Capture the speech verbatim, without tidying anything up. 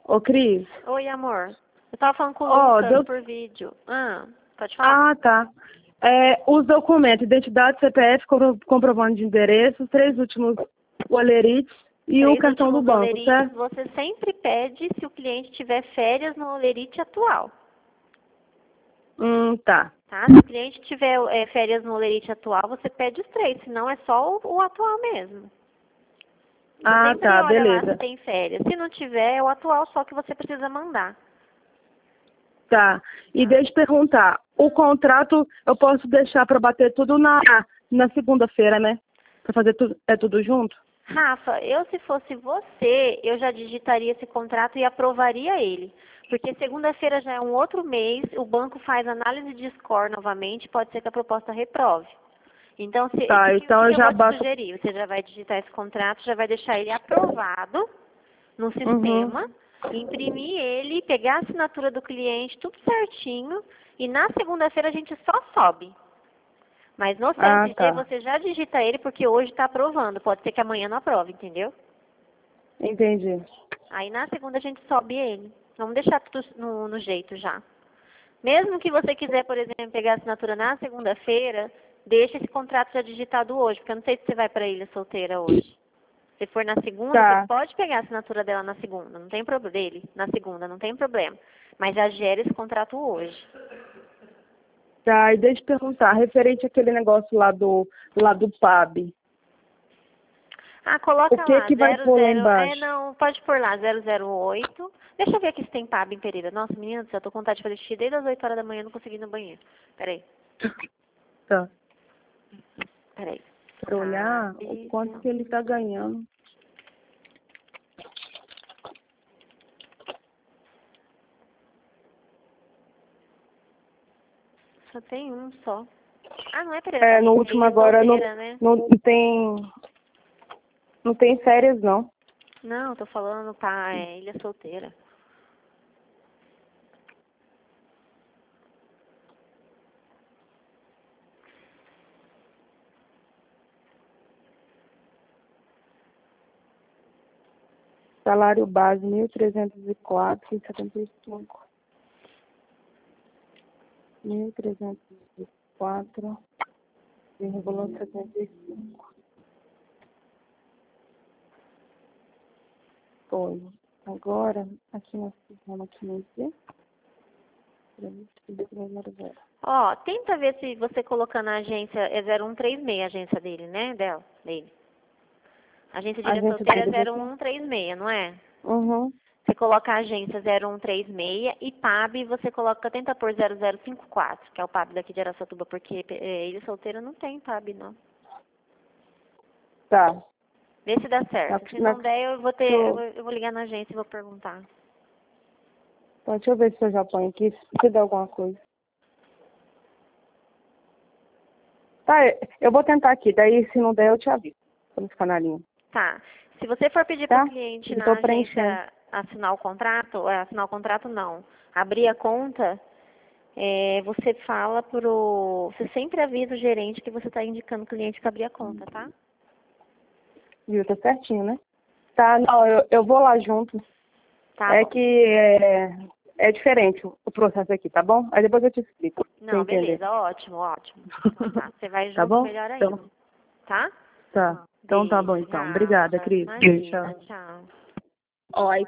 Ô, Cris. Oi, amor. Eu tava falando com o Ó, Lucas deu- por vídeo. Ah, pode falar? Ah, tá. É, os documentos, identidade, C P F, compro- comprovante de endereço, os três últimos olerites e o Três cartão do últimos banco, olerites, certo? você sempre pede se o cliente tiver férias no olerite atual. Hum, tá. Tá? Se o cliente tiver é, férias no olerite atual, você pede os três, senão é só o, o atual mesmo. Você Ah, sempre tá, olha lá beleza. se tem férias. Se não tiver, é o atual só que você precisa mandar. Tá. E deixa eu perguntar, o contrato eu posso deixar para bater tudo na, na segunda-feira, né? Para fazer tudo, é tudo junto? Rafa, eu se fosse você, eu já digitaria esse contrato e aprovaria ele. Porque segunda-feira já é um outro mês, o banco faz análise de score novamente, pode ser que a proposta reprove. Então, se, Tá, que, que, então que eu eu já vou te bato. sugerir? Você já vai digitar esse contrato, já vai deixar ele aprovado no Uhum. sistema, imprimir ele, pegar a assinatura do cliente, tudo certinho, e na segunda-feira a gente só sobe. Mas no Ah, C S G tá. você já digita ele porque hoje está aprovando. Pode ser que amanhã não aprove, entendeu? Entendi. Aí na segunda a gente sobe ele. Vamos deixar tudo no, no jeito já. Mesmo que você quiser, por exemplo, pegar a assinatura na segunda-feira, deixa esse contrato já digitado hoje, porque eu não sei se você vai para a Ilha Solteira hoje. Se for na segunda, você Tá. pode pegar a assinatura dela na segunda, não tem problema dele, na segunda, não tem problema. Mas já gera esse contrato hoje. Tá, e deixa eu perguntar, referente àquele negócio lá do, lá do pub, Ah, coloca o que lá, que vai zero pôr lá zero. É, embaixo? não, pode pôr lá, zero zero oito. Deixa eu ver aqui se tem pab em Pereira. Nossa, menina do céu, eu tô com vontade de fazer xixi desde as oito horas da manhã, não consegui ir no banheiro. Peraí, Tá. peraí. Para olhar o Pab, quanto que ele tá ganhando. só tem um só. Ah, não é Pereira É, da no Reis, é último Ilha agora não, Solteira, né? não tem. Não tem férias, não. Não, tô falando, tá, é Ilha Solteira. Salário base mil trezentos e quatro vírgula setenta e cinco. mil trezentos e quatro vírgula setenta e cinco. Foi. Agora, aqui nós fizemos aqui no dia. Ó, tenta ver se você colocando a agência, é zero um três seis a agência dele, né? Dela, dele. A agência de Ilha Agência Solteira é dele zero aqui? um três seis, não é? Uhum. Você coloca a agência zero um três seis e pab você coloca, tenta por zero zero cinco quatro, que é o pab daqui de Araçatuba, porque é, Ilha Solteira não tem pab, não. Tá. Vê se dá certo. Na, Se na, não der, eu vou ter, deixa eu vou, eu, eu vou ligar na agência e vou perguntar. tá, deixa eu ver se eu já ponho aqui, se der alguma coisa. Tá, eu vou tentar aqui, daí se não der eu te aviso. Pra não ficar na linha. Tá. Se você for pedir para Tá? o cliente Eu na tô preenchendo. agência assinar o contrato, é, assinar o contrato não, abrir a conta, é, você fala pro. Você sempre avisa o gerente que você está indicando o cliente para abrir a conta, tá? Viu? Tá certinho, né? Tá, não, eu, eu vou lá junto. Tá É bom. que é, é diferente o o processo aqui, tá bom? Aí depois eu te explico, pra você Não, entender. beleza, ótimo, ótimo. Então tá. Você vai Tá junto, bom? melhor ainda. Então, Tá? tá. Então tá bom, Beijo, então. Obrigada, Rafa. Cris. Tchau. Imagina, tchau. Ó, aí